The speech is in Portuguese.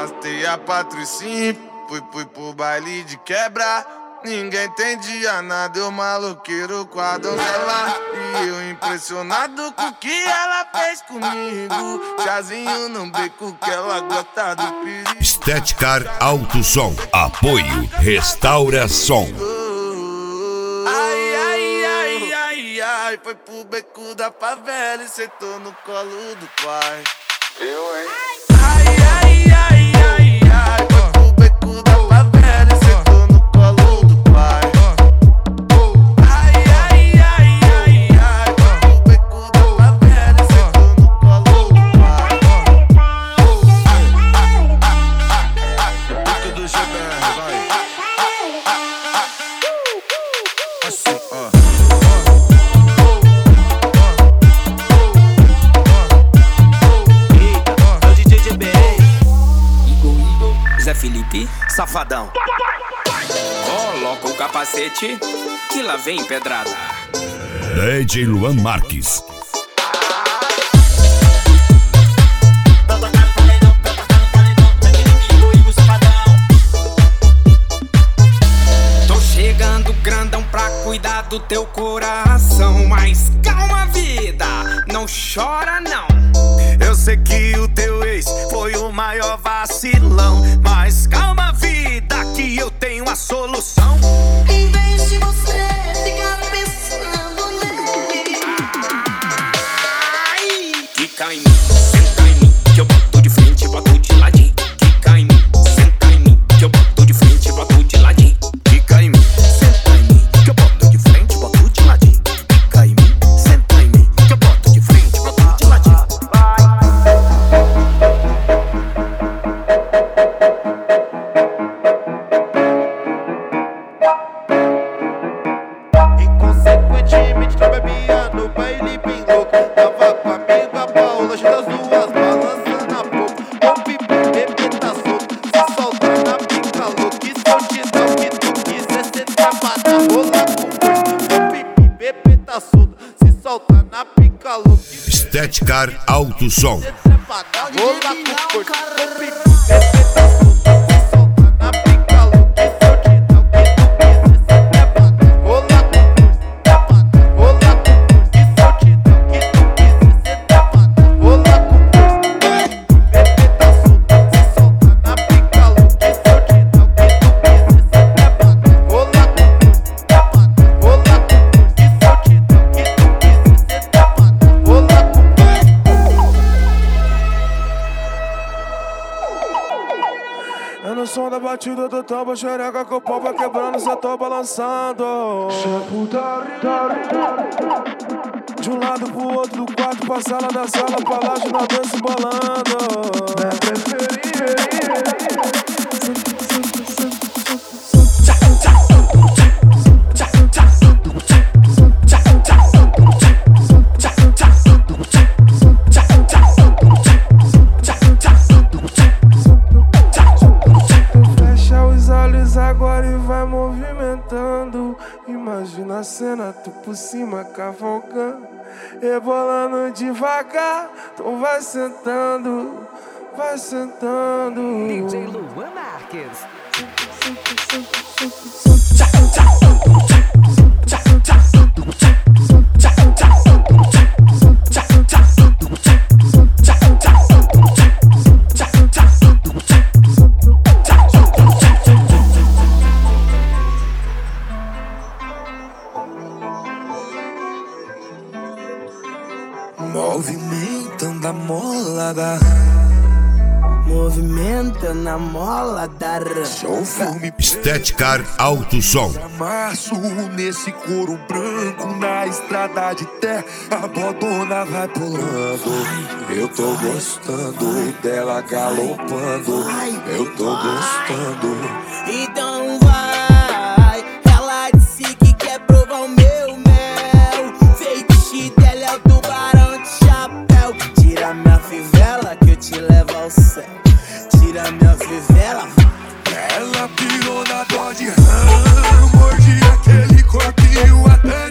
arrastei a Patricinha, fui pro baile de quebra. Ninguém entendia nada, eu maloqueiro com a donzela. E eu impressionado com o que ela fez comigo. Chazinho no beco que ela gosta do perigo. Estética Alto Som. Apoio Restaura Som. Ai, ai, ai, ai, ai. Foi pro beco da favela e sentou no colo do pai. Eu, hein? Ai, ai, ai, ai, ai. Foi pro beco da favela e sentou no colo do pai. Ai, ai, ai, ai, ai. Foi pro beco da favela e sentou no colo do pai. Beco do GBR, vai. Assim, ó. Felipe, safadão. Coloca o capacete que lá vem pedrada. DJ Luan Marques. Tô chegando grandão pra cuidar do teu coração. Mas calma, vida, não chora não. Eu sei que o teu ex foi o maior vacilão, mas calma, vida, que eu tenho a solução. Em vez de você ficar pensando nele, quica em mim, senta em mim, que eu boto de frente, boto de ladinho. Quica em mim, senta em mim, que eu boto de frente, boto de ladinho. Quica em mim, senta em mim, que eu boto de frente, boto de ladinho. Quica em mim, senta em mim, que eu boto de frente, boto de ladinho. Inconsequentemente tô bebia no baile bem louco. Tava com a amiga Paula, as duas balançando a pouco. O pipi, bebê tá solto, se solta na pica louca. E se eu te dar o que tu quiser, cê trava na rola com força. O pipi, bebê tá solto, se solta na pica louca. Estética Alto Som. Cê trava na rola com força. O pipi, bebê tá solto, se solta na pica louca. E se eu te dar o que tu quiser, cê trava na rola com força. É no som da batida do tambo, xereca com o pau vai quebrando, só tô balançando. De um lado pro outro do quarto, pra sala da sala, pra laje na dança bolando. Agora e vai movimentando. Imagina a cena, tu por cima cavalcando, rebolando devagar. Então vai sentando, vai sentando. DJ Luan Marques. Movimentando a molada, Movimentando a mola da sou filme. Estética Alto Som. Amasso nesse couro branco na estrada de terra, a bodona vai pulando. Eu tô gostando dela galopando. Eu tô gostando. Então vai, ela disse que quer provar o meu mel. Feitiço dela é o tubarão de chapéu. Tira minha fivela que eu te levo ao céu. Tira minha fivela. Ela pirou na Dodge Ram, mordi aquele corpinho até